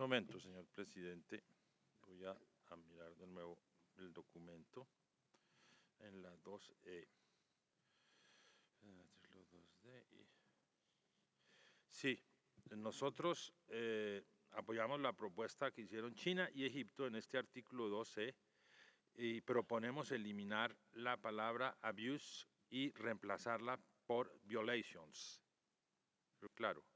Momento, señor presidente. Voy a mirar de nuevo el documento en la 2E. Sí, nosotros apoyamos la propuesta que hicieron China y Egipto en este artículo 2E y proponemos eliminar la palabra abuse y reemplazarla por violations. Pero claro,